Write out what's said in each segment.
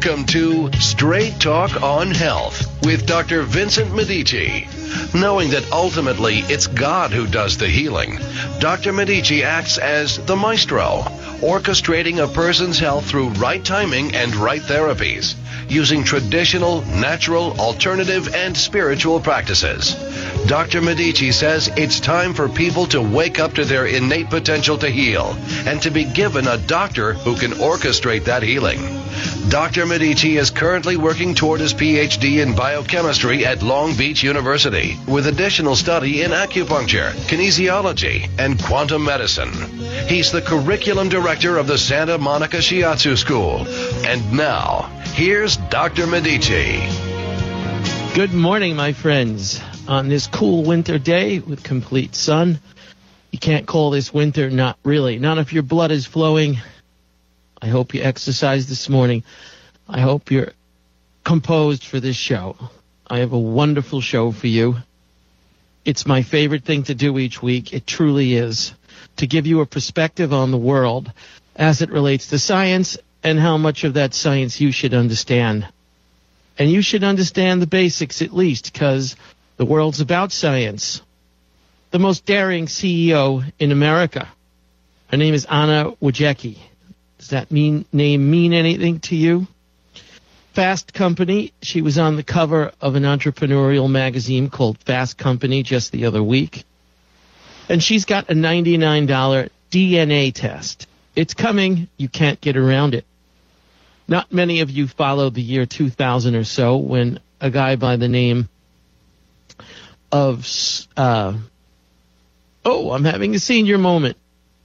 Welcome to Straight Talk on Health with Dr. Vincent Medici. Knowing that ultimately it's God who does the healing, Dr. Medici acts as the maestro, orchestrating a person's health through right timing and right therapies, using traditional, natural, alternative, and spiritual practices. Dr. Medici says it's time for people to wake up to their innate potential to heal and to be given a doctor who can orchestrate that healing. Dr. Medici is currently working toward his PhD in biochemistry at Long Beach University with additional study in acupuncture, kinesiology, and quantum medicine. He's the curriculum director of the Santa Monica Shiatsu School. And now, here's Dr. Medici. Good morning, my friends. On this cool winter day with complete sun. You can't call this winter, not really. Not if your blood is flowing. I hope you exercised this morning. I hope you're composed for this show. I have a wonderful show for you. It's my favorite thing to do each week. It truly is. To give you a perspective on the world as it relates to science and how much of that science you should understand. And you should understand the basics at least, because the world's about science. The most daring CEO in America. Her name is Anna Wojcicki. Does that name mean anything to you? Fast Company. She was on the cover of an entrepreneurial magazine called Fast Company just the other week. And she's got a $99 DNA test. It's coming. You can't get around it. Not many of you followed the year 2000 or so when a guy by the name of, I'm having a senior moment.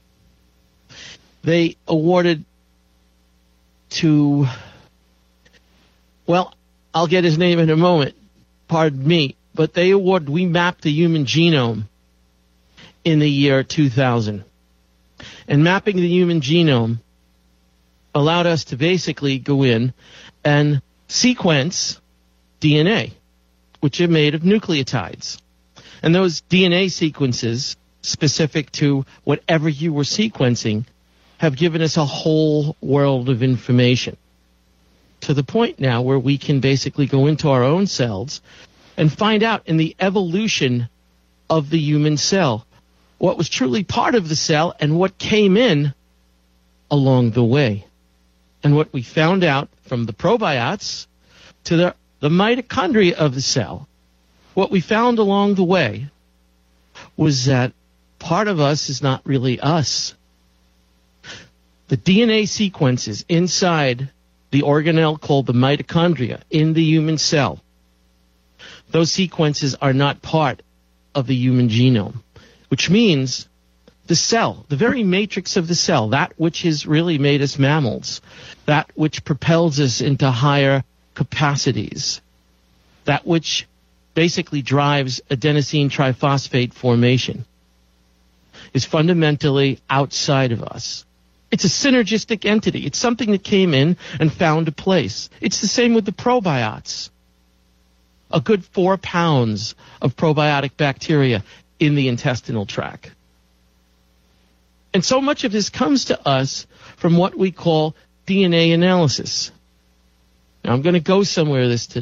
They awarded to, well, I'll get his name in a moment, pardon me, but we mapped the human genome in the year 2000. And mapping the human genome allowed us to basically go in and sequence DNA, which are made of nucleotides. And those DNA sequences, specific to whatever you were sequencing, have given us a whole world of information. To the point now where we can basically go into our own cells and find out in the evolution of the human cell what was truly part of the cell and what came in along the way. And what we found out from the probiots to the mitochondria of the cell, what we found along the way was that part of us is not really us. The DNA sequences inside the organelle called the mitochondria in the human cell, those sequences are not part of the human genome, which means the cell, the very matrix of the cell, that which has really made us mammals, that which propels us into higher capacities, that which basically drives adenosine triphosphate formation, is fundamentally outside of us. It's a synergistic entity. It's something that came in and found a place. It's the same with the probiots. A good 4 pounds of probiotic bacteria in the intestinal tract. And so much of this comes to us from what we call DNA analysis. Now I'm going to go somewhere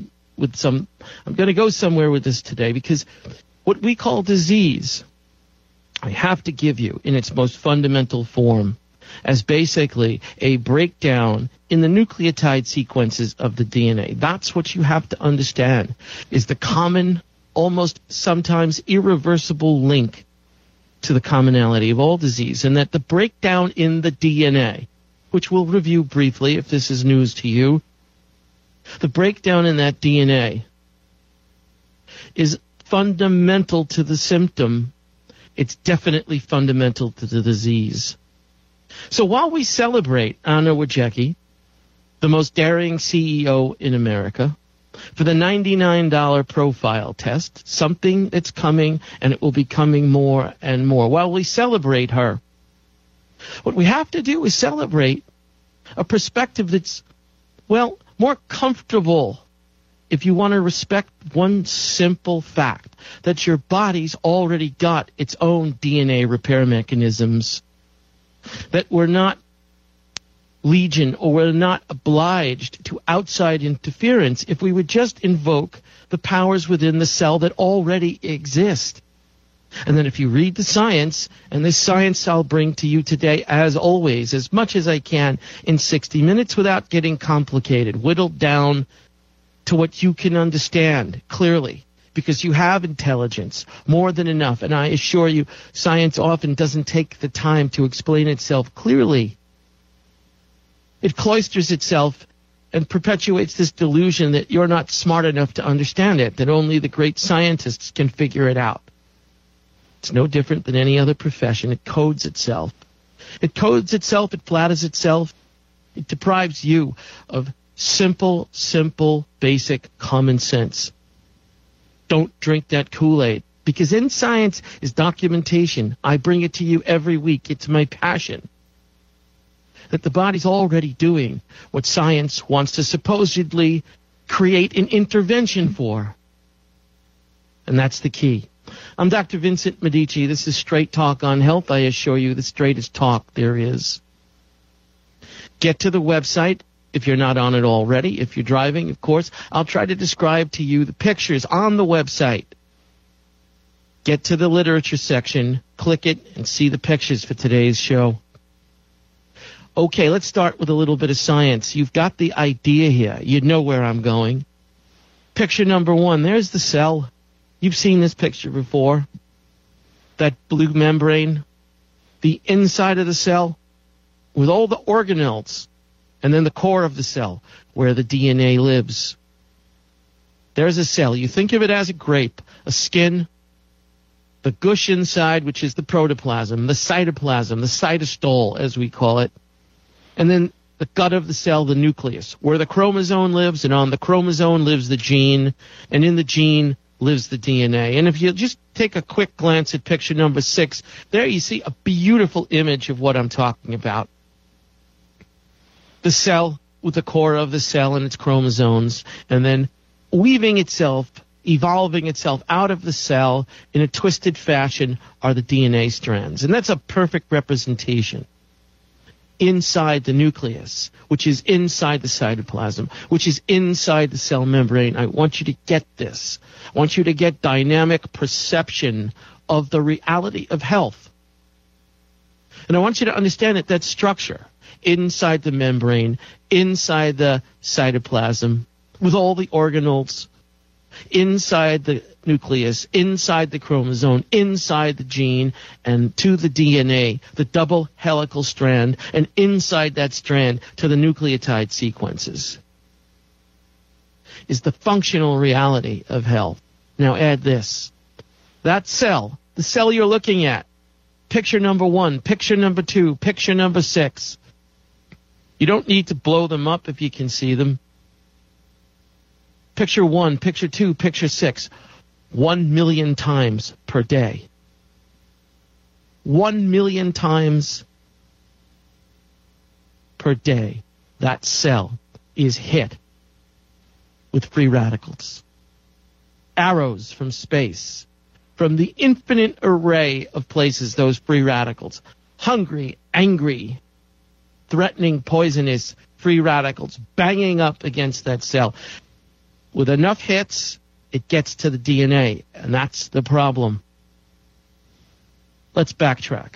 with this today because what we call disease, I have to give you in its most fundamental form as basically a breakdown in the nucleotide sequences of the DNA. That's what you have to understand, is the common, almost sometimes irreversible link to the commonality of all disease, and that the breakdown in the DNA, which we'll review briefly if this is news to you, the breakdown in that DNA is fundamental to the symptom. It's definitely fundamental to the disease. So while we celebrate Anna Wojcicki, the most daring CEO in America, for the $99 profile test, something that's coming and it will be coming more and more. While we celebrate her, what we have to do is celebrate a perspective that's, well, more comfortable if you want to respect one simple fact, that your body's already got its own DNA repair mechanisms, that we're not legion, or we're not obliged to outside interference if we would just invoke the powers within the cell that already exist. And then if you read the science, and this science I'll bring to you today, as always, as much as I can in 60 minutes without getting complicated, whittled down to what you can understand clearly, because you have intelligence, more than enough. And I assure you, science often doesn't take the time to explain itself clearly. It cloisters itself and perpetuates this delusion that you're not smart enough to understand it, that only the great scientists can figure it out. It's no different than any other profession. It codes itself. It codes itself, it flatters itself. It deprives you of simple, basic common sense. Don't drink that Kool-Aid, because in science is documentation. I bring it to you every week. It's my passion. That the body's already doing what science wants to supposedly create an intervention for. And that's the key. I'm Dr. Vincent Medici. This is Straight Talk on Health. I assure you the straightest talk there is. Get to the website if you're not on it already. If you're driving, of course, I'll try to describe to you the pictures on the website. Get to the literature section, click it, and see the pictures for today's show. Okay, let's start with a little bit of science. You've got the idea here. You know where I'm going. Picture number 1, there's the cell. You've seen this picture before. That blue membrane, the inside of the cell with all the organelles, and then the core of the cell where the DNA lives. There's a cell. You think of it as a grape, a skin, the gush inside, which is the protoplasm, the cytoplasm, the cytostol, as we call it, and then the gut of the cell, the nucleus, where the chromosome lives, and on the chromosome lives the gene, and in the gene lives the DNA. And if you just take a quick glance at picture number 6, there you see a beautiful image of what I'm talking about. The cell with the core of the cell and its chromosomes, and then weaving itself, evolving itself out of the cell in a twisted fashion are the DNA strands. And that's a perfect representation. Inside the nucleus, which is inside the cytoplasm, which is inside the cell membrane. I want you to get this. I want you to get dynamic perception of the reality of health. And I want you to understand that structure inside the membrane, inside the cytoplasm, with all the organelles, inside the nucleus, inside the chromosome, inside the gene, and to the DNA, the double helical strand, and inside that strand to the nucleotide sequences, is the functional reality of health. Now add this. That cell, the cell you're looking at, picture number 1, picture number 2, picture number 6. You don't need to blow them up if you can see them. Picture 1, picture 2, picture 6. 1 million times per day. 1 million times per day, that cell is hit with free radicals. Arrows from space, from the infinite array of places those free radicals, hungry, angry, threatening, poisonous free radicals banging up against that cell. With enough hits, it gets to the DNA, and that's the problem. Let's backtrack.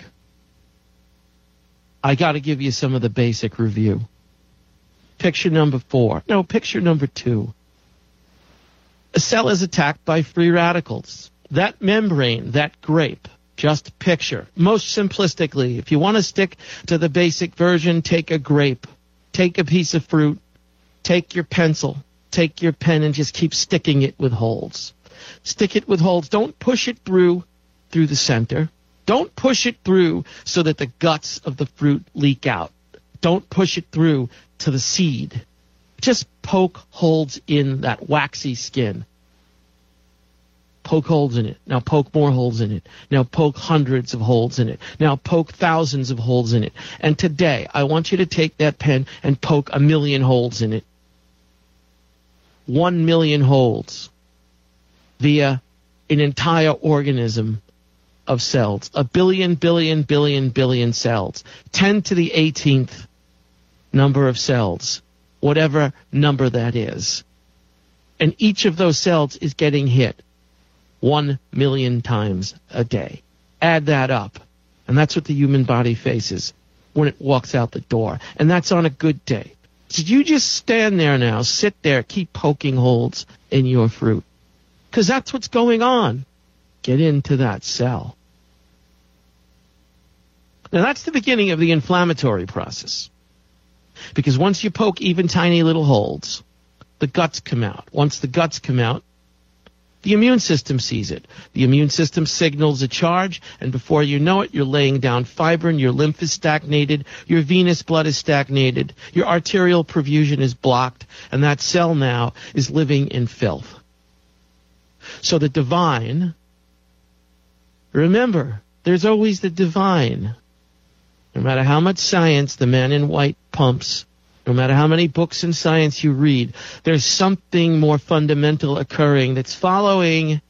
I got to give you some of the basic review. Picture number 4. No, picture number 2. A cell is attacked by free radicals. That membrane, that grape, just picture. Most simplistically, if you want to stick to the basic version, take a grape, take a piece of fruit, take your pencil, take your pen, and just keep sticking it with holes. Stick it with holes. Don't push it through the center. Don't push it through so that the guts of the fruit leak out. Don't push it through to the seed. Just poke holes in that waxy skin. Poke holes in it. Now poke more holes in it. Now poke hundreds of holes in it. Now poke thousands of holes in it. And today, I want you to take that pen and poke 1 million holes in it. 1 million holes via an entire organism of cells. 1 billion cells. 10 to the 18th number of cells, whatever number that is. And each of those cells is getting hit 1 million times a day. Add that up. And that's what the human body faces when it walks out the door. And that's on a good day. So you just stand there now, sit there, keep poking holes in your fruit. Because that's what's going on. Get into that cell. Now that's the beginning of the inflammatory process. Because once you poke even tiny little holes, the guts come out. Once the guts come out, the immune system sees it. The immune system signals a charge, and before you know it, you're laying down fibrin, your lymph is stagnated, your venous blood is stagnated, your arterial perfusion is blocked, and that cell now is living in filth. So the divine, remember, there's always the divine. No matter how much science the man in white pumps, no matter how many books in science you read, there's something more fundamental occurring that's following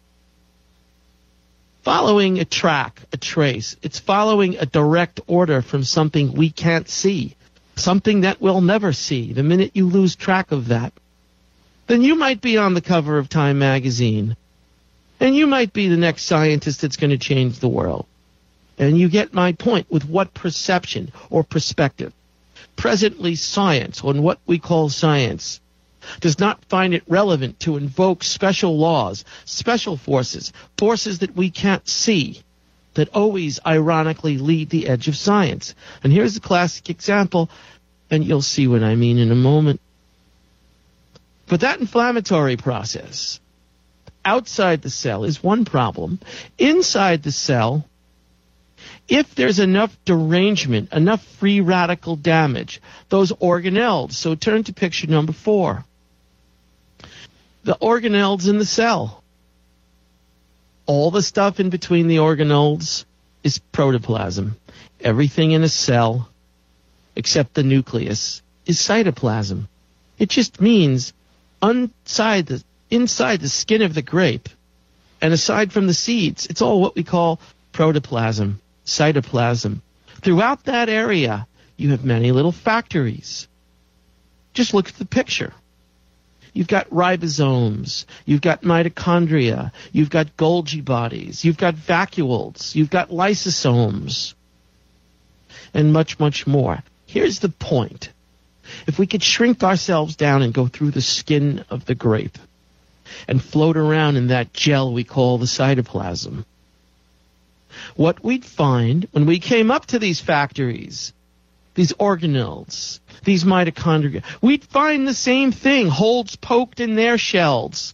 a track, a trace. It's following a direct order from something we can't see, something that we'll never see. The minute you lose track of that, then you might be on the cover of Time magazine, and you might be the next scientist that's going to change the world. And you get my point with what perception or perspective. Presently, science, or what we call science, does not find it relevant to invoke special laws, special forces, forces that we can't see, that always ironically lead the edge of science. And here's a classic example, and you'll see what I mean in a moment. But that inflammatory process outside the cell is one problem. Inside the cell, if there's enough derangement, enough free radical damage, those organelles, so turn to picture number 4. The organelles in the cell. All the stuff in between the organelles is protoplasm. Everything in a cell, except the nucleus, is cytoplasm. It just means inside the skin of the grape, and aside from the seeds, it's all what we call protoplasm, cytoplasm. Throughout that area, you have many little factories. Just look at the picture. You've got ribosomes, you've got mitochondria, you've got Golgi bodies, you've got vacuoles, you've got lysosomes, and much, much more. Here's the point. If we could shrink ourselves down and go through the skin of the grape and float around in that gel we call the cytoplasm, what we'd find when we came up to these factories, these organelles, these mitochondria, we'd find the same thing, holes poked in their shells.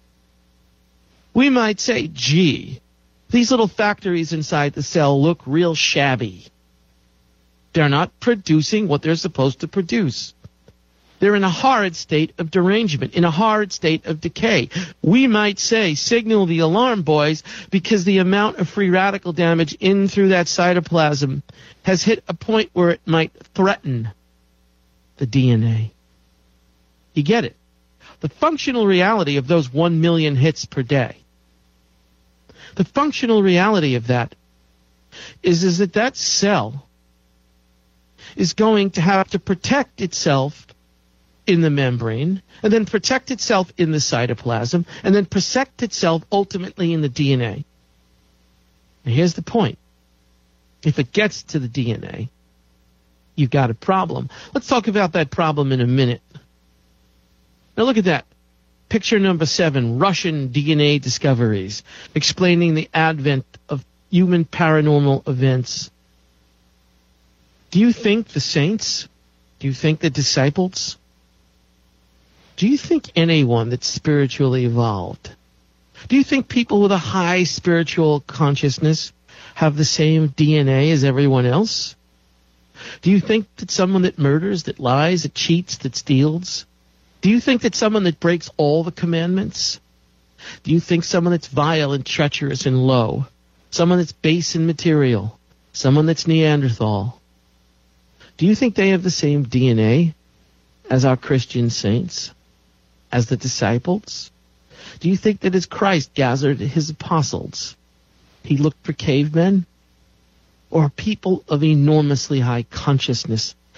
We might say, gee, these little factories inside the cell look real shabby. They're not producing what they're supposed to produce. They're in a horrid state of derangement, in a horrid state of decay. We might say, signal the alarm, boys, because the amount of free radical damage in through that cytoplasm has hit a point where it might threaten the DNA. You get it? The functional reality of those 1 million hits per day, the functional reality of that is that cell is going to have to protect itself in the membrane, and then protect itself in the cytoplasm, and then protect itself ultimately in the DNA. And here's the point. If it gets to the DNA, you've got a problem. Let's talk about that problem in a minute. Now look at that. Picture number 7, Russian DNA discoveries, explaining the advent of human paranormal events. Do you think the saints? Do you think the disciples? Do you think anyone that's spiritually evolved? Do you think people with a high spiritual consciousness have the same DNA as everyone else? Do you think that someone that murders, that lies, that cheats, that steals? Do you think that someone that breaks all the commandments? Do you think someone that's vile and treacherous and low? Someone that's base and material? Someone that's Neanderthal? Do you think they have the same DNA as our Christian saints? As the disciples? Do you think that as Christ gathered his apostles, he looked for cavemen? Or people of enormously high consciousness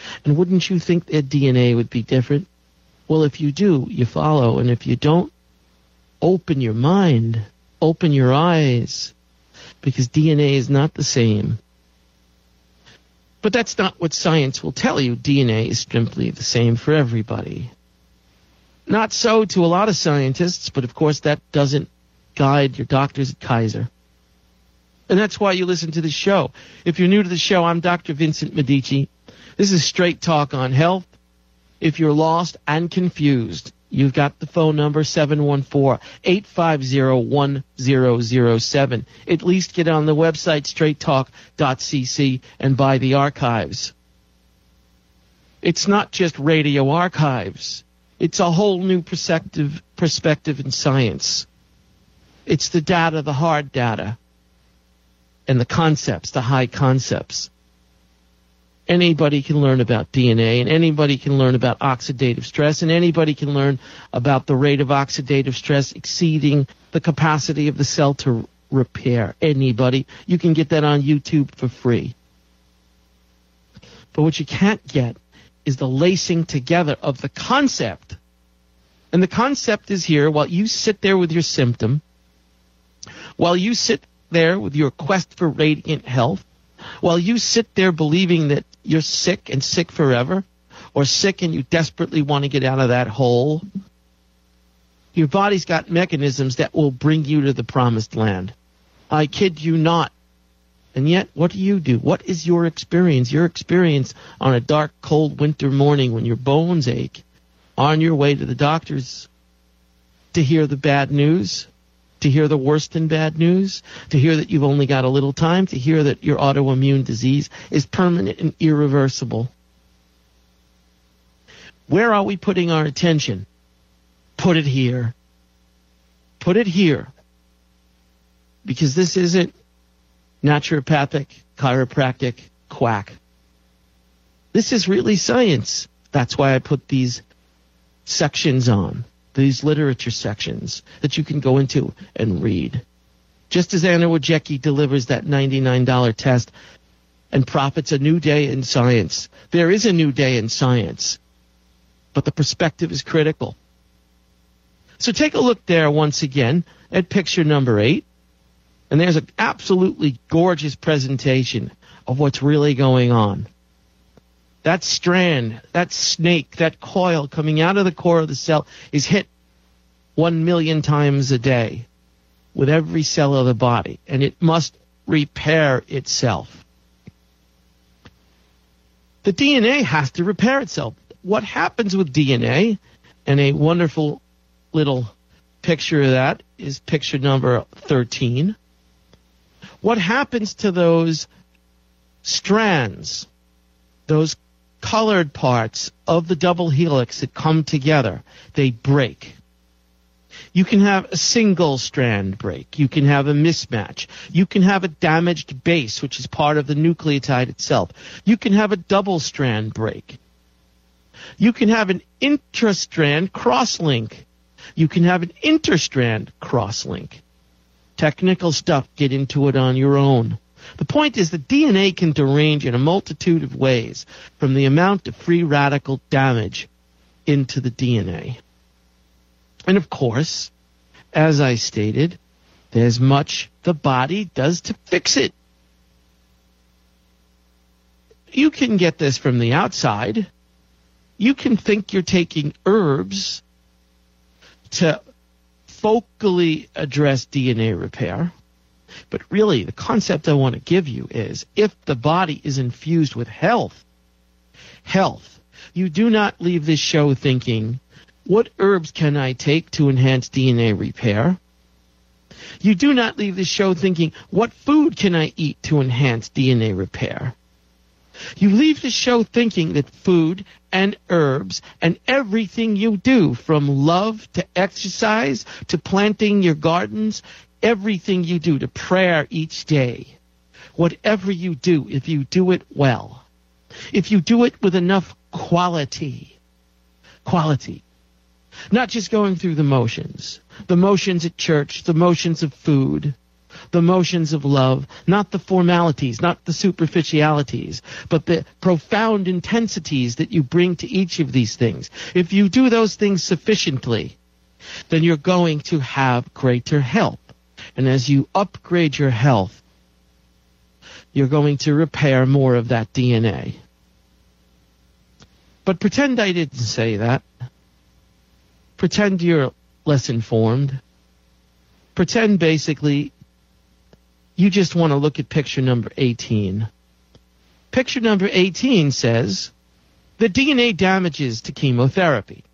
And wouldn't you think their DNA would be different? Well, if you do, you follow. And if you don't, open your mind, open your eyes, because DNA is not the same. But that's not what science will tell you. DNA is simply the same for everybody. Not so to a lot of scientists, but of course that doesn't guide your doctors at Kaiser. And that's why you listen to the show. If you're new to the show, I'm Dr. Vincent Medici. This is Straight Talk on Health. If you're lost and confused, you've got the phone number 714-850-1007. At least get on the website straighttalk.cc and buy the archives. It's not just radio archives. It's a whole new perspective in science. It's the data, the hard data, and the concepts, the high concepts. Anybody can learn about DNA, and anybody can learn about oxidative stress, and anybody can learn about the rate of oxidative stress exceeding the capacity of the cell to repair. Anybody. You can get that on YouTube for free. But what you can't get is the lacing together of the concept. And the concept is here while you sit there with your symptom, while you sit there with your quest for radiant health, while you sit there believing that you're sick and sick forever, or sick and you desperately want to get out of that hole, your body's got mechanisms that will bring you to the promised land. I kid you not. And yet, what do? What is your experience? Your experience on a dark, cold winter morning when your bones ache, on your way to the doctors to hear the bad news, to hear the worse than bad news, to hear that you've only got a little time, to hear that your autoimmune disease is permanent and irreversible. Where are we putting our attention? Put it here. Put it here. Because this isn't naturopathic, chiropractic, quack. This is really science. That's why I put these sections on. These literature sections that you can go into and read. Just as Anna Wojcicki delivers that $99 test and profits a new day in science. There is a new day in science, but the perspective is critical. So take a look there once again at picture number 8, and there's an absolutely gorgeous presentation of what's really going on. That strand, that snake, that coil coming out of the core of the cell is hit 1 million times a day with every cell of the body, and it must repair itself. The DNA has to repair itself. What happens with DNA, and a wonderful little picture of that is picture number 13. What happens to those strands, those colored parts of the double helix that come together? They break. You can have a single strand break. You can have a mismatch. You can have a damaged base, which is part of the nucleotide itself. You can have a double strand break. You can have an intrastrand crosslink. You can have an interstrand crosslink. Technical stuff, get into it on your own. The point is that DNA can derange in a multitude of ways, from the amount of free radical damage into the DNA. And of course, as I stated, there's much the body does to fix it. You can get this from the outside. You can think you're taking herbs to focally address DNA repair. But really, the concept I want to give you is, if the body is infused with health, you do not leave this show thinking, what herbs can I take to enhance DNA repair? You do not leave this show thinking, what food can I eat to enhance DNA repair? You leave the show thinking that food and herbs and everything you do, from love to exercise to planting your gardens, everything you do to prayer each day, whatever you do, if you do it well, if you do it with enough quality, not just going through the motions at church, the motions of food, the motions of love, not the formalities, not the superficialities, but the profound intensities that you bring to each of these things. If you do those things sufficiently, then you're going to have greater health. And as you upgrade your health, you're going to repair more of that DNA. But pretend I didn't say that. Pretend you're less informed. Pretend basically you just want to look at picture number 18. Picture number 18 says the DNA damages to chemotherapy.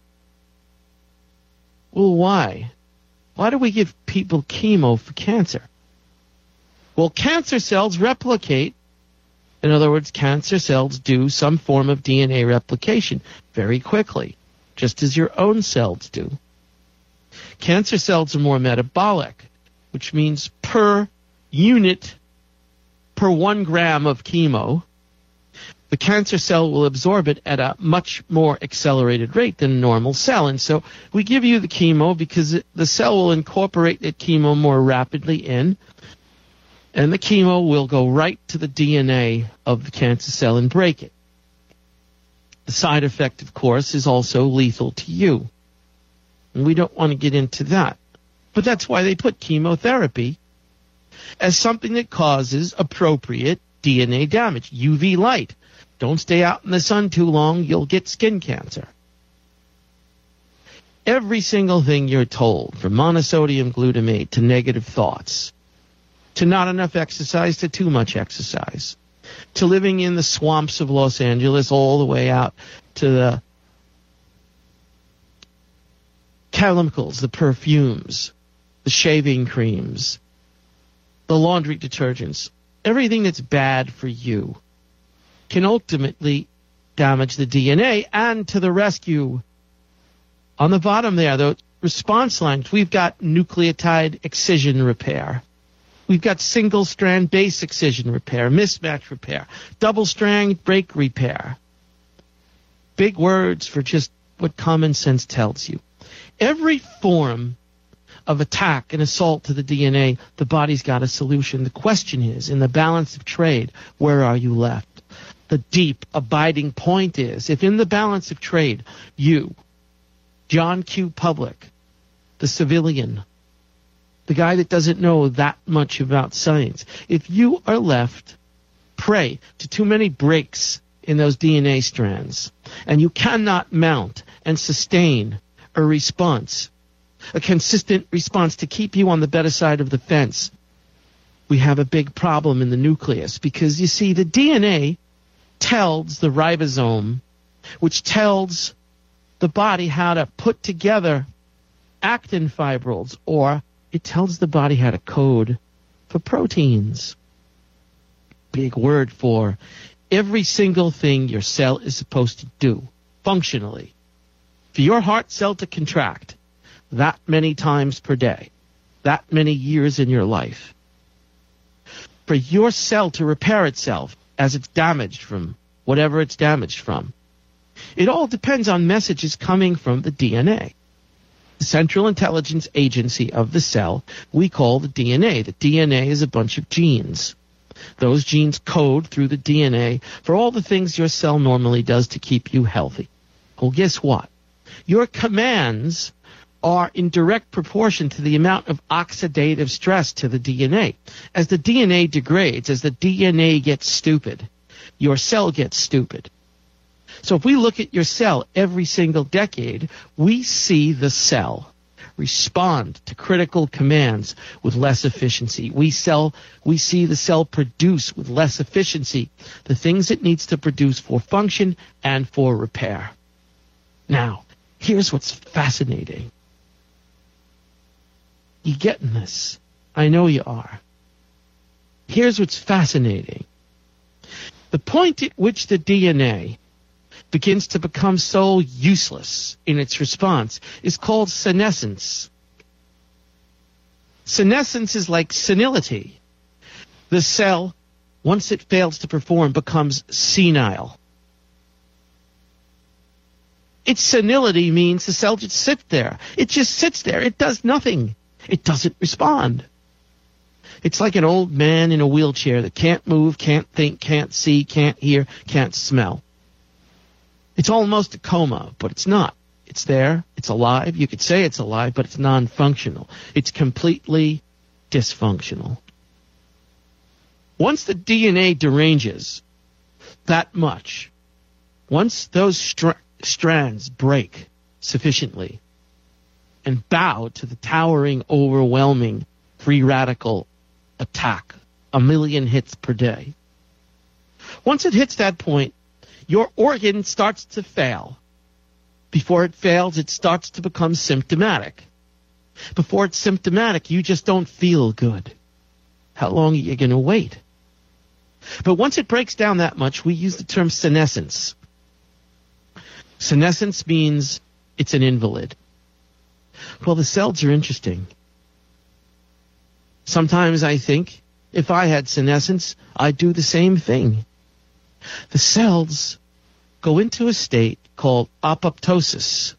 Well, why? Why do we give people chemo for cancer? Well, cancer cells replicate. In other words, cancer cells do some form of DNA replication very quickly, just as your own cells do. Cancer cells are more metabolic, which means per unit, per 1 gram of chemo, the cancer cell will absorb it at a much more accelerated rate than a normal cell. And so we give you the chemo because the cell will incorporate that chemo more rapidly in, and the chemo will go right to the DNA of the cancer cell and break it. The side effect, of course, is also lethal to you. And we don't want to get into that. But that's why they put chemotherapy as something that causes appropriate DNA damage. UV light. Don't stay out in the sun too long, you'll get skin cancer. Every single thing you're told, from monosodium glutamate to negative thoughts, to not enough exercise to too much exercise, to living in the swamps of Los Angeles all the way out to the chemicals, the perfumes, the shaving creams, the laundry detergents, everything that's bad for you can ultimately damage the DNA. And to the rescue, on the bottom there, the response lines, we've got nucleotide excision repair. We've got single-strand base excision repair, mismatch repair, double-strand break repair. Big words for just what common sense tells you. Every form of attack and assault to the DNA, the body's got a solution. The question is, in the balance of trade, where are you left? The deep, abiding point is, if in the balance of trade, you, John Q. Public, the civilian, the guy that doesn't know that much about science, if you are left prey to too many breaks in those DNA strands, and you cannot mount and sustain a response, a consistent response to keep you on the better side of the fence, we have a big problem in the nucleus. Because, you see, the DNA tells the ribosome, which tells the body how to put together actin fibrils, or it tells the body how to code for proteins. Big word for every single thing your cell is supposed to do, functionally. For your heart cell to contract that many times per day, that many years in your life, for your cell to repair itself as it's damaged from whatever it's damaged from, it all depends on messages coming from the DNA. The Central Intelligence Agency of the cell we call the DNA. The DNA is a bunch of genes. Those genes code through the DNA for all the things your cell normally does to keep you healthy. Well, guess what? Your commands are in direct proportion to the amount of oxidative stress to the DNA. As the DNA degrades, as the DNA gets stupid, your cell gets stupid. So if we look at your cell every single decade, we see the cell respond to critical commands with less efficiency. We see the cell produce with less efficiency the things it needs to produce for function and for repair. Now, here's what's fascinating. You getting this? I know you are. Here's what's fascinating. The point at which the DNA begins to become so useless in its response is called senescence. Senescence is like senility. The cell, once it fails to perform, becomes senile. Its senility means the cell just sits there. It just sits there. It does nothing. It doesn't respond. It's like an old man in a wheelchair that can't move, can't think, can't see, can't hear, can't smell. It's almost a coma, but it's not. It's there. It's alive. You could say it's alive, but it's non-functional. It's completely dysfunctional. Once the DNA deranges that much, once those strands break sufficiently and bow to the towering, overwhelming free radical attack, 1 million hits per day, once it hits that point, your organ starts to fail. Before it fails, it starts to become symptomatic. Before it's symptomatic, you just don't feel good. How long are you going to wait? But once it breaks down that much, we use the term senescence. Senescence means it's an invalid. Well, the cells are interesting. Sometimes I think if I had senescence, I'd do the same thing. The cells go into a state called apoptosis.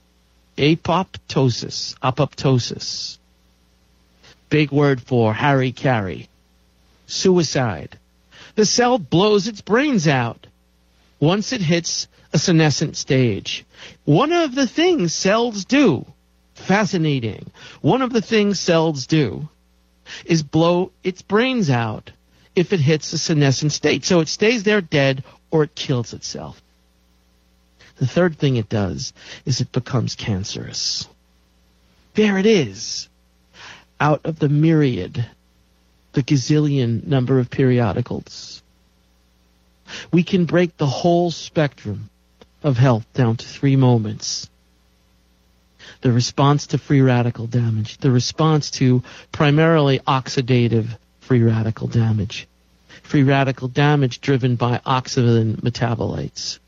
Apoptosis. Big word for Harry Carey. Suicide. The cell blows its brains out once it hits a senescent stage. One of the things cells do, fascinating, one of the things cells do is blow its brains out if it hits a senescent state. So it stays there dead or it kills itself. The third thing it does is it becomes cancerous. There it is. Out of the myriad, the gazillion number of periodicals, we can break the whole spectrum of health down to 3 moments. The response to free radical damage, the response to primarily oxidative free radical damage driven by oxidant metabolites.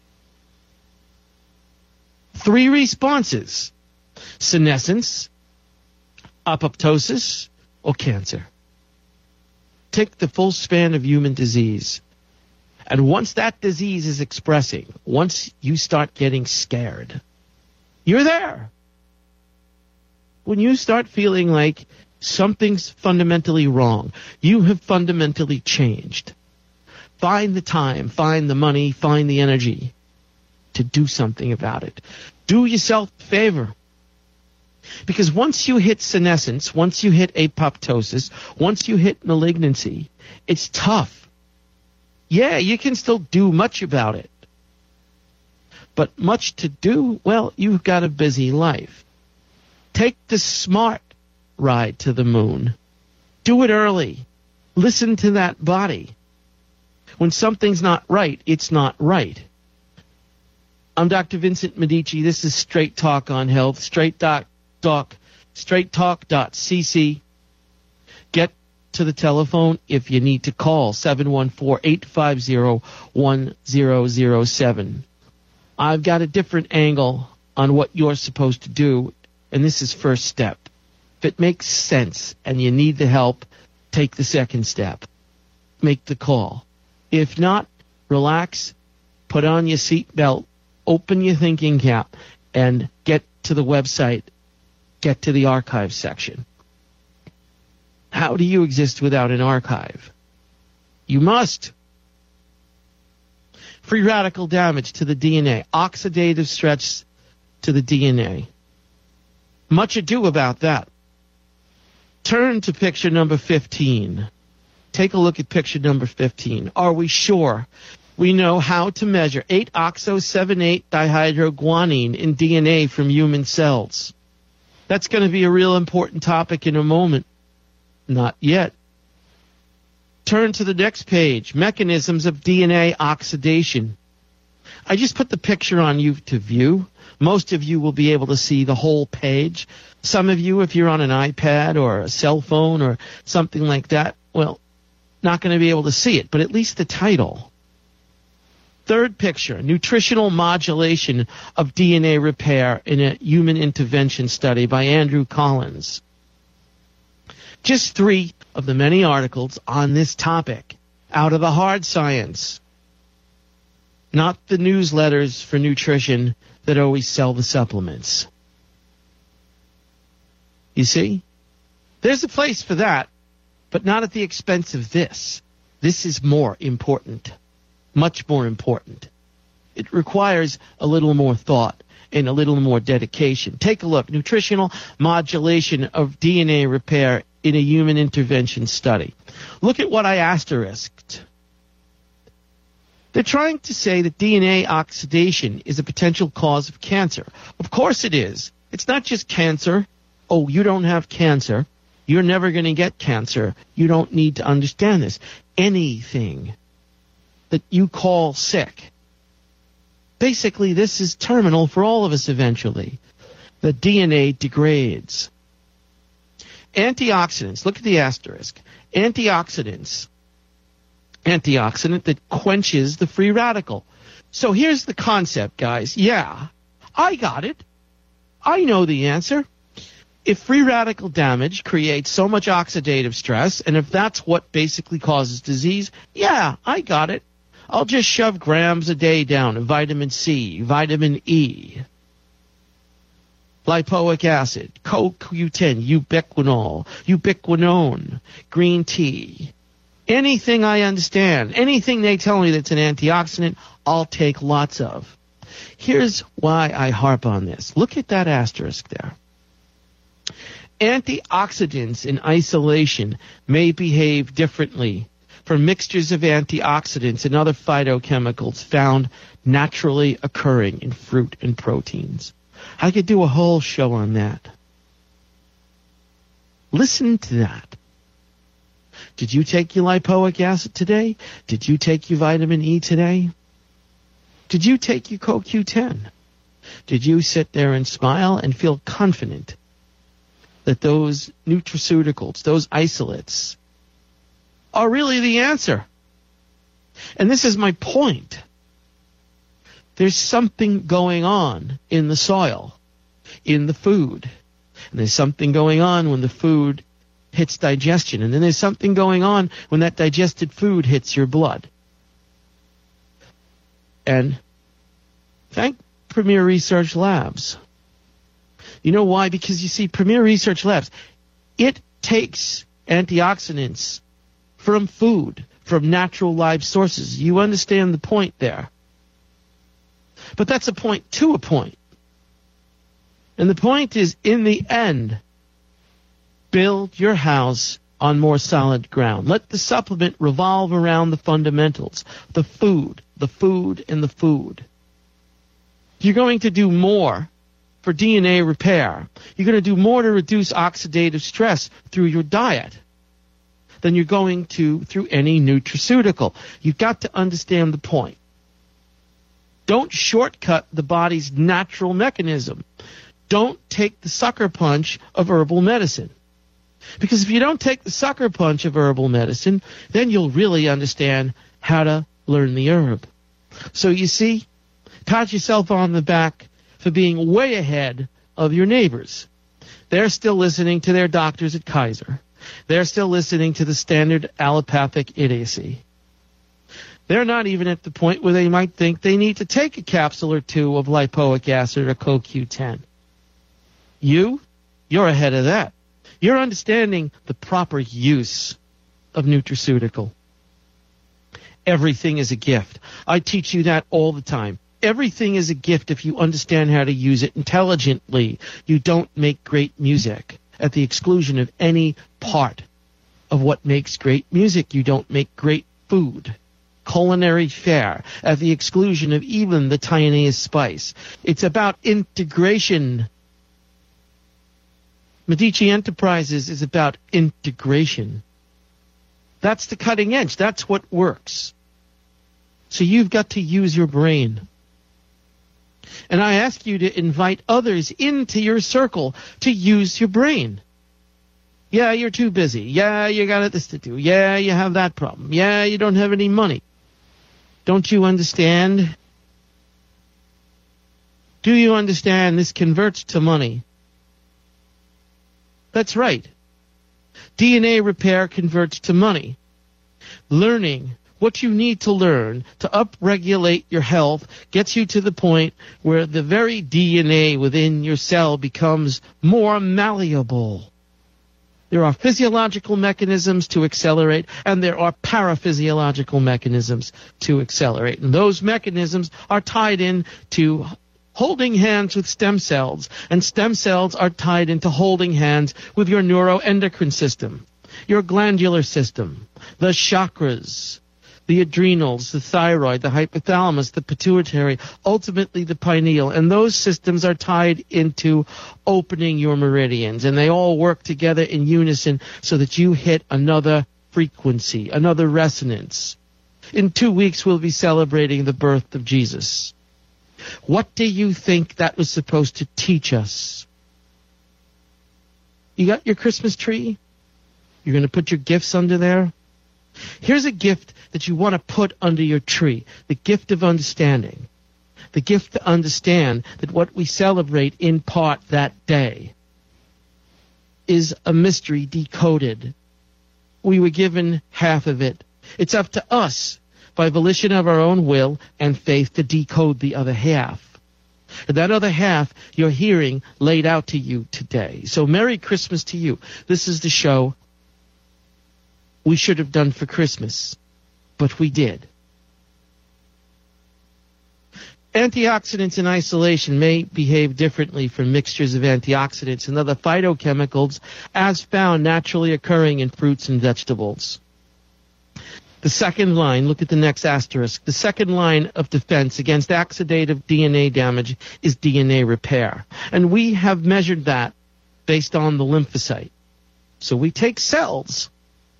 3 responses: senescence, apoptosis, or cancer. Take the full span of human disease. And once that disease is expressing, once you start getting scared, you're there. When you start feeling like something's fundamentally wrong, you have fundamentally changed, find the time, find the money, find the energy to do something about it. Do yourself a favor. Because once you hit senescence, once you hit apoptosis, once you hit malignancy, it's tough. Yeah, you can still do much about it. But much to do, well, you've got a busy life. Take the smart ride to the moon. Do it early. Listen to that body. When something's not right, it's not right. I'm Dr. Vincent Medici. This is Straight Talk on Health. StraightTalk.cc. Get to the telephone if you need to call 714-850-1007. I've got a different angle on what you're supposed to do, and this is first step. If it makes sense and you need the help, take the second step. Make the call. If not, relax, put on your seatbelt, open your thinking cap, and get to the website, get to the archive section. How do you exist without an archive? You must. Free radical damage to the DNA, oxidative stress to the DNA. Much ado about that. Turn to picture number 15. Take a look at picture number 15. Are we sure we know how to measure 8-oxo-7-8-dihydroguanine in DNA from human cells? That's going to be a real important topic in a moment. Not yet. Turn to the next page. Mechanisms of DNA oxidation. I just put the picture on you to view. Most of you will be able to see the whole page. Some of you, if you're on an iPad or a cell phone or something like that, well, not going to be able to see it, but at least the title. Third picture, nutritional modulation of DNA repair in a human intervention study by Andrew Collins. Just 3 of the many articles on this topic out of the hard science, not the newsletters for nutrition that always sell the supplements. You see? There's a place for that. but not at the expense of this. This is more important, much more important. It requires a little more thought and a little more dedication. Take a look. Nutritional modulation of DNA repair in a human intervention study. Look at what I asterisked. They're trying to say that DNA oxidation is a potential cause of cancer. Of course it is. It's not just cancer. Oh, you don't have cancer. You're never going to get cancer. You don't need to understand this. Anything that you call sick, basically this is terminal for all of us eventually. The DNA degrades. Antioxidants, look at the asterisk. Antioxidant that quenches the free radical. So here's the concept, guys. Yeah, I got it. I know the answer. If free radical damage creates so much oxidative stress, and if that's what basically causes disease, yeah, I got it. I'll just shove grams a day down of vitamin C, vitamin E, lipoic acid, CoQ10, ubiquinone, green tea. Anything I understand, anything they tell me that's an antioxidant, I'll take lots of. Here's why I harp on this. Look at that asterisk there. Antioxidants in isolation may behave differently from mixtures of antioxidants and other phytochemicals found naturally occurring in fruit and proteins. I could do a whole show on that. Listen to that. Did you take your lipoic acid today? Did you take your vitamin E today? Did you take your CoQ10? Did you sit there and smile and feel confident that those nutraceuticals, those isolates, are really the answer? And this is my point. There's something going on in the soil, in the food. And there's something going on when the food hits digestion. And then there's something going on when that digested food hits your blood. And thank Premier Research Labs. You know why? Because you see, Premier Research Labs, it takes antioxidants from food, from natural live sources. You understand the point there. But that's a point to a point. And the point is, in the end, build your house on more solid ground. Let the supplement revolve around the fundamentals, the food, and the food. You're going to do more for DNA repair. You're going to do more to reduce oxidative stress through your diet than you're going to through any nutraceutical. You've got to understand the point. Don't shortcut the body's natural mechanism. Don't take the sucker punch of herbal medicine. Because if you don't take the sucker punch of herbal medicine, then you'll really understand how to learn the herb. So you see, pat yourself on the back for being way ahead of your neighbors. They're still listening to their doctors at Kaiser. They're still listening to the standard allopathic idiocy. They're not even at the point where they might think they need to take a capsule or two of lipoic acid or CoQ10. You're ahead of that. You're understanding the proper use of nutraceutical. Everything is a gift. I teach you that all the time. Everything is a gift if you understand how to use it intelligently. You don't make great music at the exclusion of any part of what makes great music. You don't make great food. Culinary fare at the exclusion of even the tiniest spice. It's about integration. Medici Enterprises is about integration. That's the cutting edge. That's what works. So you've got to use your brain. And I ask you to invite others into your circle to use your brain. Yeah, you're too busy. Yeah, you got this to do. Yeah, you have that problem. Yeah, you don't have any money. Don't you understand? Do you understand this converts to money? That's right. DNA repair converts to money. Learning what you need to learn to upregulate your health gets you to the point where the very DNA within your cell becomes more malleable. There are physiological mechanisms to accelerate, and there are paraphysiological mechanisms to accelerate. And those mechanisms are tied in to holding hands with stem cells, and stem cells are tied into holding hands with your neuroendocrine system, your glandular system, the chakras, the adrenals, the thyroid, the hypothalamus, the pituitary, ultimately the pineal. And those systems are tied into opening your meridians. And they all work together in unison so that you hit another frequency, another resonance. In 2 weeks, we'll be celebrating the birth of Jesus. What do you think that was supposed to teach us? You got your Christmas tree? You're going to put your gifts under there? Here's a gift that you want to put under your tree, the gift of understanding. The gift to understand that what we celebrate in part that day is a mystery decoded. We were given half of it. It's up to us, by volition of our own will and faith, to decode the other half. And that other half you're hearing laid out to you today. So Merry Christmas to you. This is the show we should have done for Christmas, but we did. Antioxidants in isolation may behave differently from mixtures of antioxidants and other phytochemicals as found naturally occurring in fruits and vegetables. The second line, look at the next asterisk, the second line of defense against oxidative DNA damage is DNA repair. And we have measured that based on the lymphocyte. So we take cells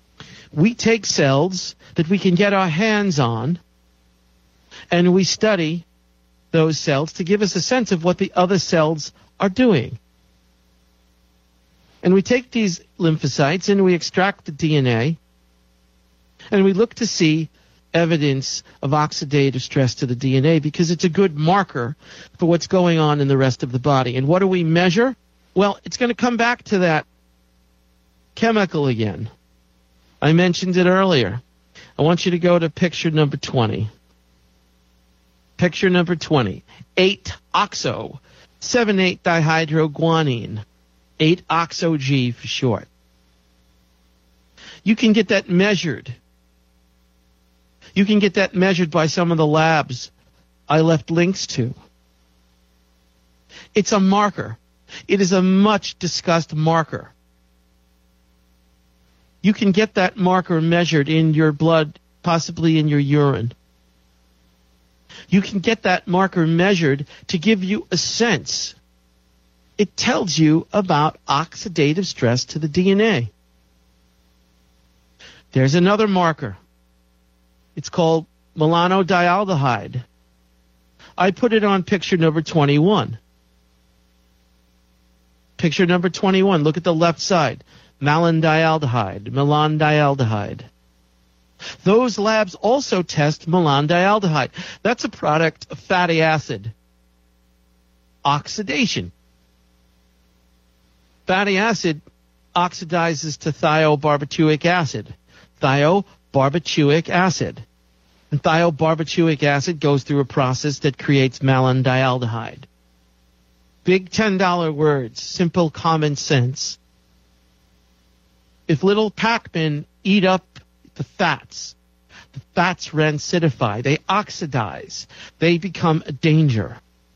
that we can get our hands on, and we study those cells to give us a sense of what the other cells are doing. And we take these lymphocytes and we extract the DNA, and we look to see evidence of oxidative stress to the DNA because it's a good marker for what's going on in the rest of the body. And what do we measure? Well, it's going to come back to that chemical again. I mentioned it earlier. I want you to go to picture number 20. Picture number 20. 8-oxo, 7,8-dihydroguanine. 8-oxo-G for short. You can get that measured. You can get that measured by some of the labs I left links to. It's a marker. It is a much discussed marker. You can get that marker measured in your blood, possibly in your urine. You can get that marker measured to give you a sense. It tells you about oxidative stress to the DNA. There's another marker. It's called melanodialdehyde. I put it on picture number 21. Picture number 21. Look at the left side. Melandialdehyde. Those labs also test melandialdehyde. That's a product of fatty acid oxidation. Fatty acid oxidizes to thiobarbituric acid. Thiobarbituric acid. And thiobarbituric acid goes through a process that creates melandialdehyde. Big $10 words, simple common sense. If little Pac-Men eat up the fats rancidify, they oxidize, they become a danger.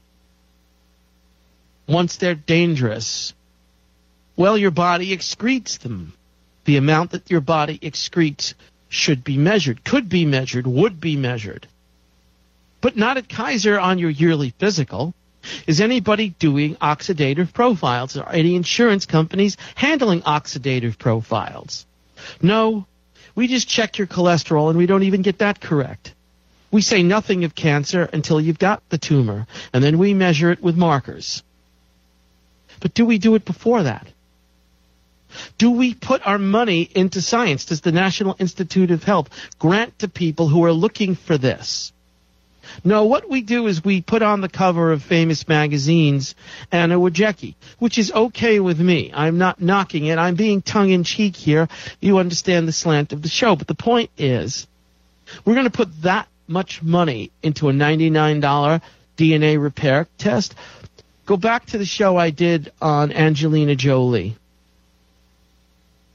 Once they're dangerous, well, your body excretes them. The amount that your body excretes should be measured, could be measured, would be measured. But not at Kaiser on your yearly physical. Is anybody doing oxidative profiles? Are any insurance companies handling oxidative profiles? No. We just check your cholesterol, and we don't even get that correct. We say nothing of cancer until you've got the tumor, and then we measure it with markers. But do we do it before that? Do we put our money into science? Does the National Institute of Health grant to people who are looking for this? No, what we do is we put on the cover of famous magazines Anna Wojcicki, which is okay with me. I'm not knocking it. I'm being tongue-in-cheek here. You understand the slant of the show. But the point is, we're going to put that much money into a $99 DNA repair test. Go back to the show I did on Angelina Jolie.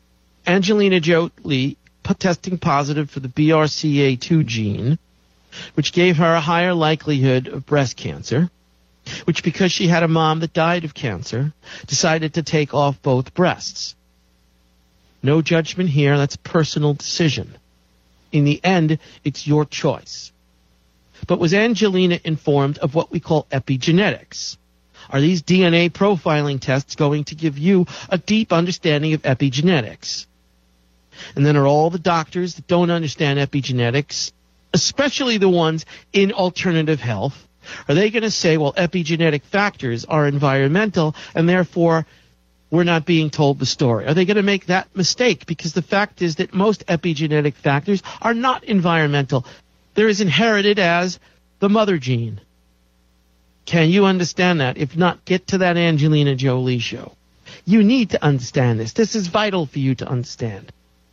Angelina Jolie testing positive for the BRCA2 gene, which gave her a higher likelihood of breast cancer, which, because she had a mom that died of cancer, decided to take off both breasts. No judgment here. That's a personal decision. In the end, it's your choice. But was Angelina informed of what we call epigenetics? Are these DNA profiling tests going to give you a deep understanding of epigenetics? And then are all the doctors that don't understand epigenetics, especially the ones in alternative health, are they going to say, well, epigenetic factors are environmental and therefore we're not being told the story? Are they going to make that mistake? Because the fact is that most epigenetic factors are not environmental. They're as inherited as the mother gene. Can you understand that? If not, get to that Angelina Jolie show. You need to understand this. This is vital for you to understand.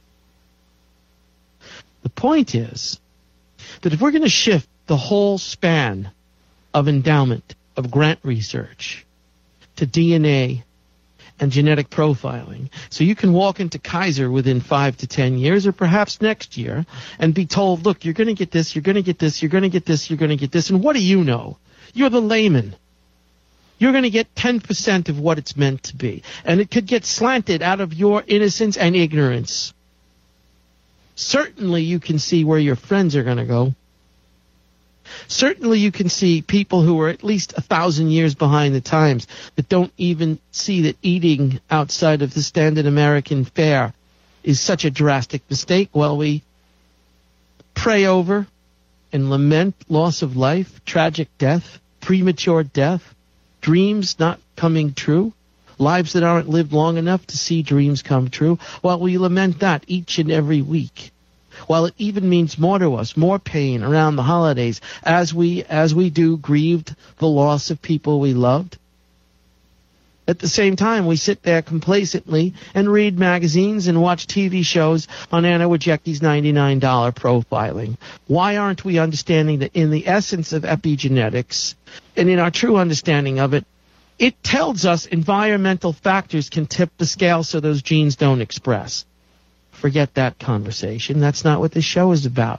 The point is that if we're going to shift the whole span of endowment, of grant research, to DNA and genetic profiling, so you can walk into Kaiser within 5 to 10 years, or perhaps next year, and be told, look, you're going to get this, you're going to get this, you're going to get this, you're going to get this, and what do you know? You're the layman. You're going to get 10% of what it's meant to be, and it could get slanted out of your innocence and ignorance. Certainly you can see where your friends are going to go. Certainly you can see people who are at least 1,000 years behind the times that don't even see that eating outside of the standard American fare is such a drastic mistake. Well, we pray over and lament loss of life, tragic death, premature death, dreams not coming true, lives that aren't lived long enough to see dreams come true. Well, we lament that each and every week. While it even means more to us, more pain around the holidays, as we do grieved the loss of people we loved. At the same time, we sit there complacently and read magazines and watch TV shows on Anna Wojcicki's $99 profiling. Why aren't we understanding that in the essence of epigenetics, and in our true understanding of it, it tells us environmental factors can tip the scale so those genes don't express? Forget that conversation. That's not what this show is about.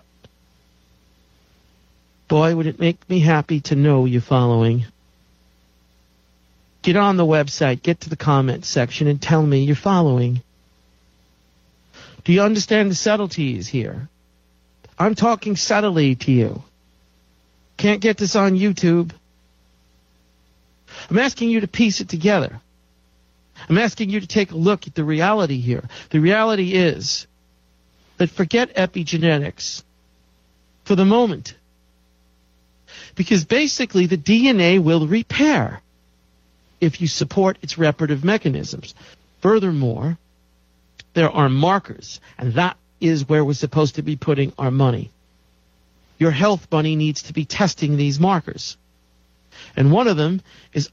Boy, would it make me happy to know you're following. Get on the website, get to the comments section, and tell me you're following. Do you understand the subtleties here? I'm talking subtly to you. Can't get this on YouTube. I'm asking you to piece it together. I'm asking you to take a look at the reality here. The reality is that forget epigenetics for the moment. Because basically the DNA will repair if you support its reparative mechanisms. Furthermore, there are markers, and that is where we're supposed to be putting our money. Your health money needs to be testing these markers. And one of them is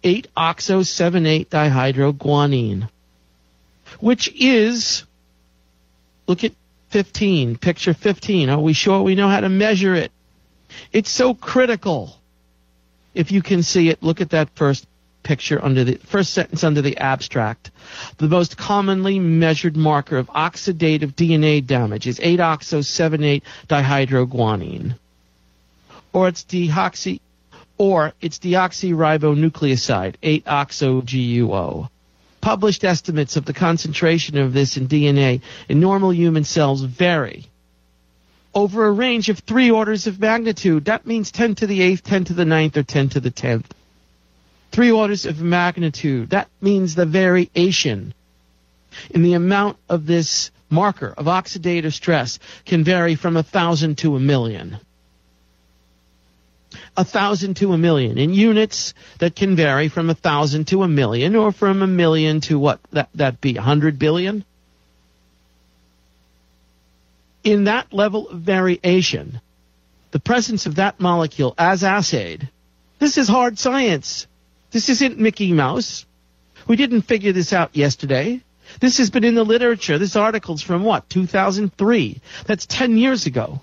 8-oxo-7-8-dihydroguanine, which is, look at 15, picture 15. Are we sure we know how to measure it? It's so critical. If you can see it, look at that first picture under the first sentence under the abstract. The most commonly measured marker of oxidative DNA damage is 8-oxo-7-8-dihydroguanine, or it's deoxyribonucleoside, 8-oxo-GUO. Published estimates of the concentration of this in DNA in normal human cells vary over a range of 3 orders of magnitude. That means 10 to the 8th, 10 to the 9th, or 10 to the 10th. 3 orders of magnitude. That means the variation in the amount of this marker of oxidative stress can vary from 1,000 to 1,000,000. 1,000 to 1,000,000 in units that can vary from 1,000 to 1,000,000, or from 1,000,000 to what that be 100 billion. In that level of variation, the presence of that molecule as assayed, this is hard science. This isn't Mickey Mouse. We didn't figure this out yesterday. This has been in the literature. This article's from what, 2003? That's 10 years ago.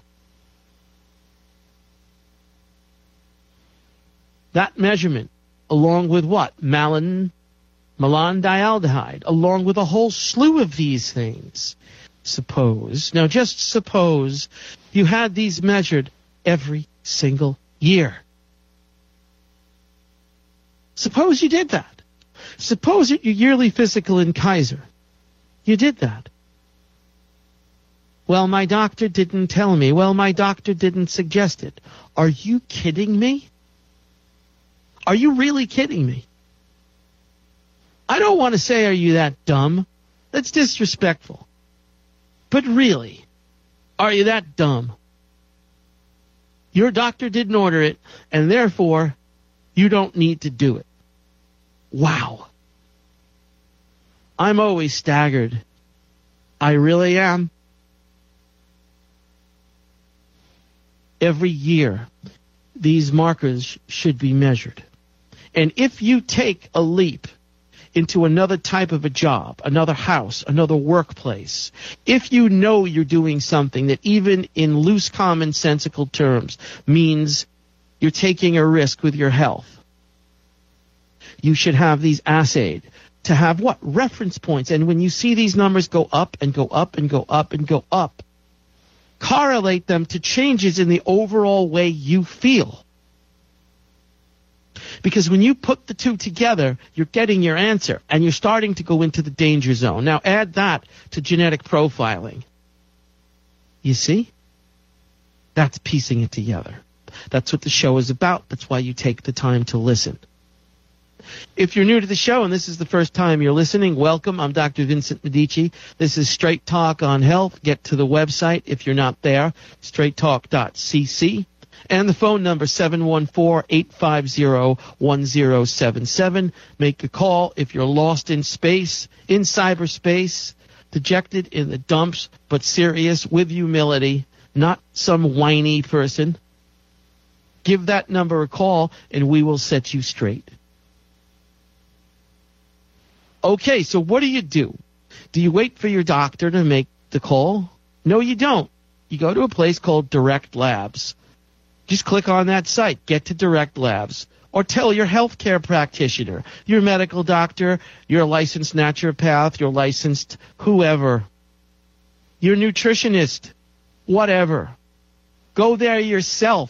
That measurement, along with what? Melanin, Malondialdehyde, along with a whole slew of these things. Now just suppose you had these measured every single year. Suppose you did that. Suppose at your yearly physical in Kaiser, you did that. Well, my doctor didn't tell me. Well, my doctor didn't suggest it. Are you kidding me? Are you really kidding me? I don't want to say, are you that dumb? That's disrespectful. But really, are you that dumb? Your doctor didn't order it, and therefore, you don't need to do it. Wow. I'm always staggered. I really am. Every year, these markers should be measured. And if you take a leap into another type of a job, another house, another workplace, if you know you're doing something that even in loose commonsensical terms means you're taking a risk with your health, you should have these assayed to have what? Reference points. And when you see these numbers go up and go up and go up and go up, correlate them to changes in the overall way you feel. Because when you put the two together, you're getting your answer, and you're starting to go into the danger zone. Now add that to genetic profiling. You see? That's piecing it together. That's what the show is about. That's why you take the time to listen. If you're new to the show and this is the first time you're listening, welcome. I'm Dr. Vincent Medici. This is Straight Talk on Health. Get to the website if you're not there, straighttalk.cc. And the phone number, 714-850-1077. Make a call if you're lost in space, in cyberspace, dejected in the dumps, but serious with humility, not some whiny person. Give that number a call, and we will set you straight. Okay, so what do? Do you wait for your doctor to make the call? No, you don't. You go to a place called Direct Labs. Just click on that site, get to Direct Labs, or tell your healthcare practitioner, your medical doctor, your licensed naturopath, your licensed whoever, your nutritionist, whatever. Go there yourself.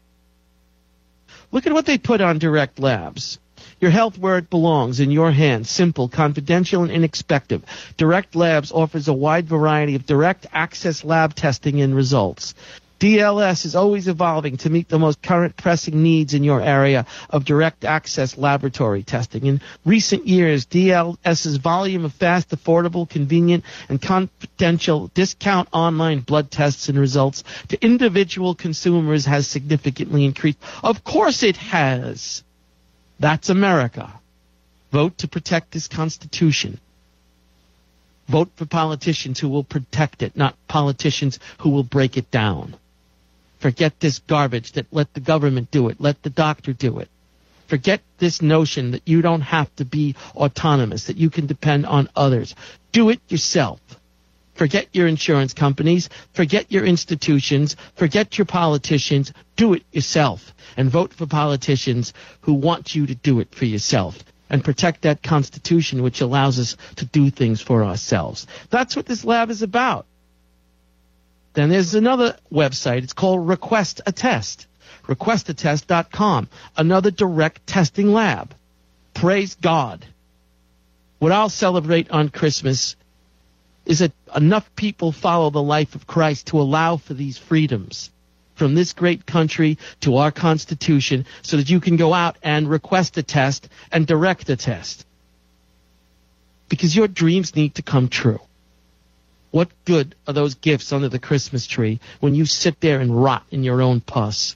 Look at what they put on Direct Labs. Your health where it belongs, in your hands, simple, confidential, and inexpensive. Direct Labs offers a wide variety of direct access lab testing and results. DLS is always evolving to meet the most current pressing needs in your area of direct access laboratory testing. In recent years, DLS's volume of fast, affordable, convenient, and confidential discount online blood tests and results to individual consumers has significantly increased. Of course it has. That's America. Vote to protect this Constitution. Vote for politicians who will protect it, not politicians who will break it down. Forget this garbage that let the government do it, let the doctor do it. Forget this notion that you don't have to be autonomous, that you can depend on others. Do it yourself. Forget your insurance companies, forget your institutions, forget your politicians. Do it yourself. And vote for politicians who want you to do it for yourself. And protect that Constitution which allows us to do things for ourselves. That's what this lab is about. Then there's another website. It's called Request a Test. RequestAtest.com. Another direct testing lab. Praise God. What I'll celebrate on Christmas is that enough people follow the life of Christ to allow for these freedoms from this great country to our Constitution so that you can go out and request a test and direct a test. Because your dreams need to come true. What good are those gifts under the Christmas tree when you sit there and rot in your own pus?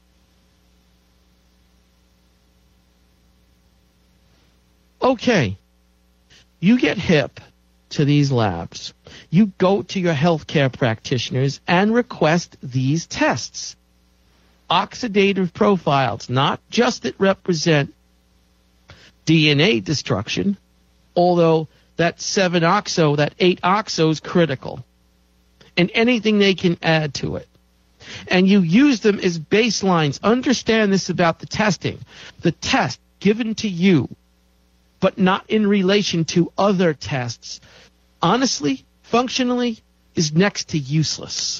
Okay, you get hip to these labs. You go to your healthcare practitioners and request these tests. Oxidative profiles, not just that represent DNA destruction, although that 7-oxo, that 8-oxo is critical. And anything they can add to it. And you use them as baselines. Understand this about the testing. The test given to you but not in relation to other tests, honestly, functionally, is next to useless.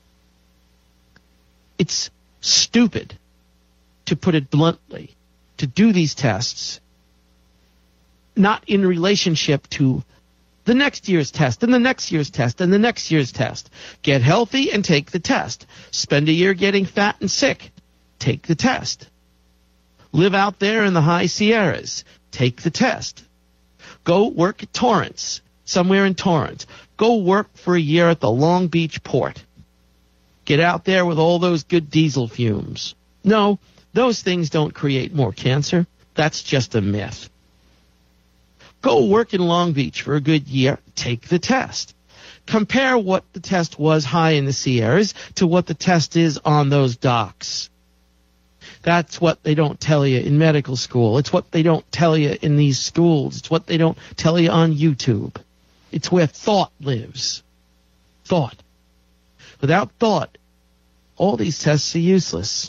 It's stupid, to put it bluntly, to do these tests not in relationship to the next year's test and the next year's test and the next year's test. Get healthy and take the test. Spend a year getting fat and sick. Take the test. Live out there in the high Sierras. Take the test. Go work at Torrance, somewhere in Torrance. Go work for a year at the Long Beach port. Get out there with all those good diesel fumes. No, those things don't create more cancer. That's just a myth. Go work in Long Beach for a good year. Take the test. Compare what the test was high in the Sierras to what the test is on those docks. That's what they don't tell you in medical school. It's what they don't tell you in these schools. It's what they don't tell you on YouTube. It's where thought lives. Thought. Without thought, all these tests are useless.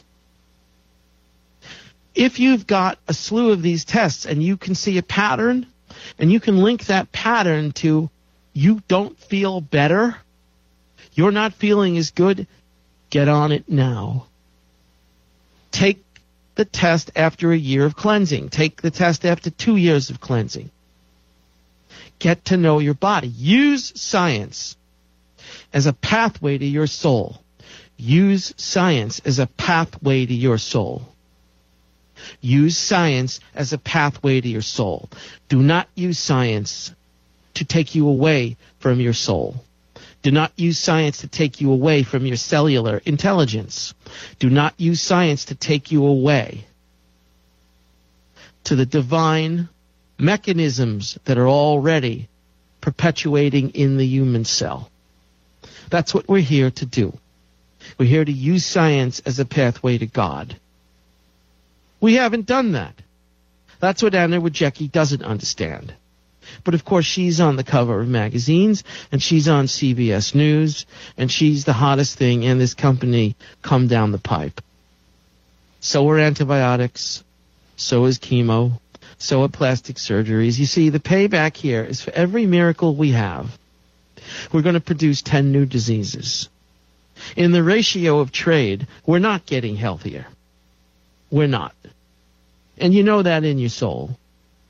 If you've got a slew of these tests and you can see a pattern, and you can link that pattern to you don't feel better, you're not feeling as good, get on it now. Take the test after a year of cleansing. Take the test after 2 years of cleansing. Get to know your body. Use science as a pathway to your soul. Use science as a pathway to your soul. Use science as a pathway to your soul. Do not use science to take you away from your soul. Do not use science to take you away from your cellular intelligence. Do not use science to take you away to the divine mechanisms that are already perpetuating in the human cell. That's what we're here to do. We're here to use science as a pathway to God. We haven't done that. That's what Anna Wojcicki doesn't understand. But of course, she's on the cover of magazines, and she's on CBS News, and she's the hottest thing in this company come down the pipe. So are antibiotics, so is chemo, so are plastic surgeries. You see, the payback here is for every miracle we have, we're going to produce 10 new diseases. In the ratio of trade, we're not getting healthier. We're not. And you know that in your soul.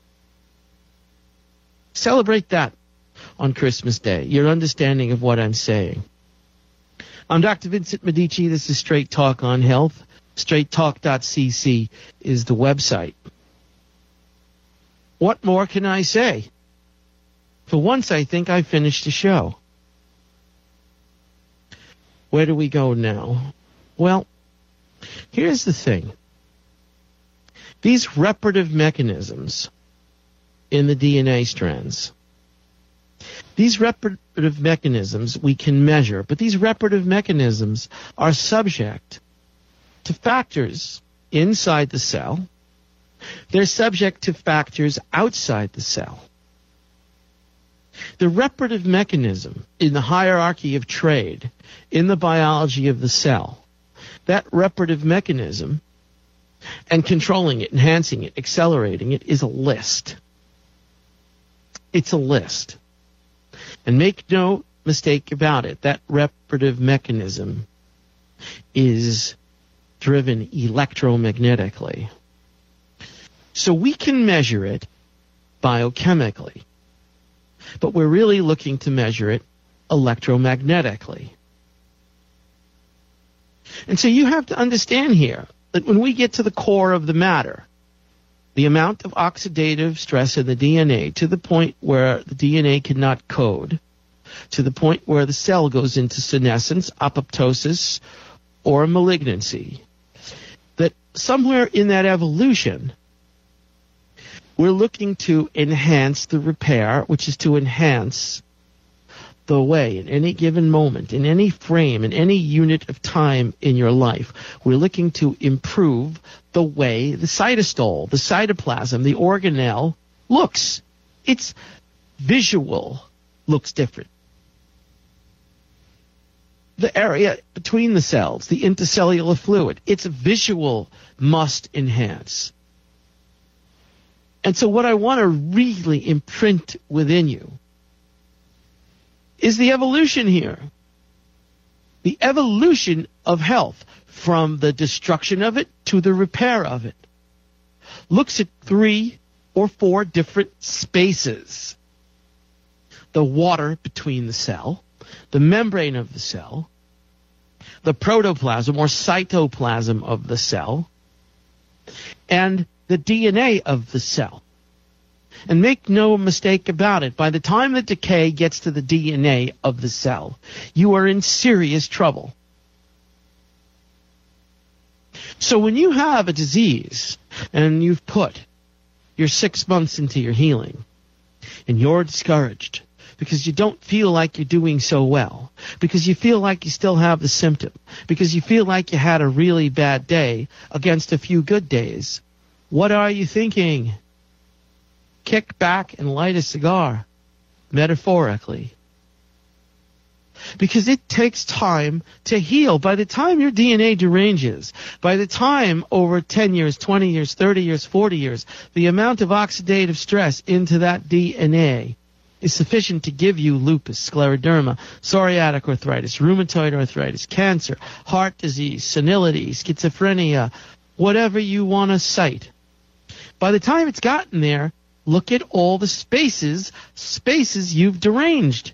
Celebrate that on Christmas Day, your understanding of what I'm saying. I'm Dr. Vincent Medici. This is Straight Talk on Health. StraightTalk.cc is the website. What more can I say? For once, I think I finished the show. Where do we go now? Well, here's the thing. These reparative mechanisms in the DNA strands, these reparative mechanisms we can measure, but these reparative mechanisms are subject to factors inside the cell. They're subject to factors outside the cell. The reparative mechanism in the hierarchy of trade, in the biology of the cell, that reparative mechanism, and controlling it, enhancing it, accelerating it, is a list. It's a list. And make no mistake about it, that reparative mechanism is driven electromagnetically. So we can measure it biochemically, but we're really looking to measure it electromagnetically. And so you have to understand here that when we get to the core of the matter, the amount of oxidative stress in the DNA to the point where the DNA cannot code, to the point where the cell goes into senescence, apoptosis, or malignancy, that somewhere in that evolution, we're looking to enhance the repair, which is to enhance the way in any given moment, in any frame, in any unit of time in your life. We're looking to improve the way the cytosol, the cytoplasm, the organelle looks. Its visual looks different. The area between the cells, the intercellular fluid, its visual must enhance. And so what I want to really imprint within you is the evolution here. The evolution of health, from the destruction of it to the repair of it, looks at 3 or 4 different spaces. The water between the cell, the membrane of the cell, the protoplasm or cytoplasm of the cell, and the DNA of the cell. And make no mistake about it, by the time the decay gets to the DNA of the cell, you are in serious trouble. So when you have a disease and you've put your 6 months into your healing and you're discouraged because you don't feel like you're doing so well, because you feel like you still have the symptom, because you feel like you had a really bad day against a few good days, what are you thinking? Kick back and light a cigar, metaphorically. Because it takes time to heal. By the time your DNA deranges, by the time over 10 years, 20 years, 30 years, 40 years, the amount of oxidative stress into that DNA is sufficient to give you lupus, scleroderma, psoriatic arthritis, rheumatoid arthritis, cancer, heart disease, senility, schizophrenia, whatever you want to cite. By the time it's gotten there, look at all the spaces you've deranged.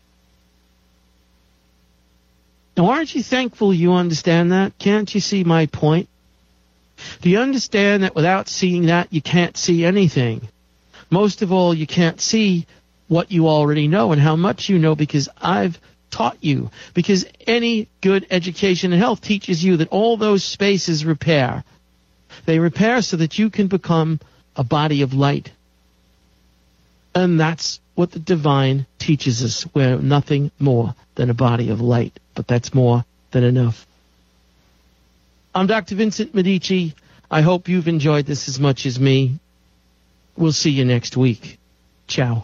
Now, aren't you thankful you understand that? Can't you see my point? Do you understand that without seeing that, you can't see anything? Most of all, you can't see what you already know and how much you know, because I've taught you. Because any good education in health teaches you that all those spaces repair. They repair so that you can become a body of light. And that's what the divine teaches us. We're nothing more than a body of light. But that's more than enough. I'm Dr. Vincent Medici. I hope you've enjoyed this as much as me. We'll see you next week. Ciao.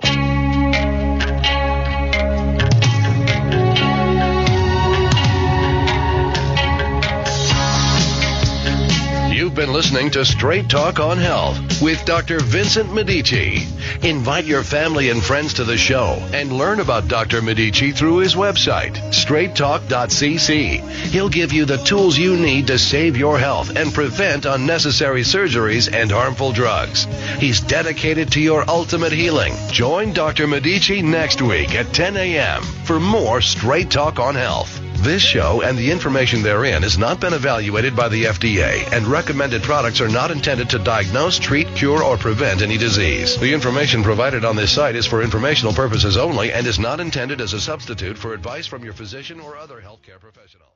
You've been listening to Straight Talk on Health with Dr. Vincent Medici. Invite your family and friends to the show and learn about Dr. Medici through his website, straighttalk.cc. He'll give you the tools you need to save your health and prevent unnecessary surgeries and harmful drugs. He's dedicated to your ultimate healing. Join Dr. Medici next week at 10 a.m. for more Straight Talk on Health. This show and the information therein has not been evaluated by the FDA, and recommended products are not intended to diagnose, treat, cure, or prevent any disease. The information provided on this site is for informational purposes only and is not intended as a substitute for advice from your physician or other healthcare professional.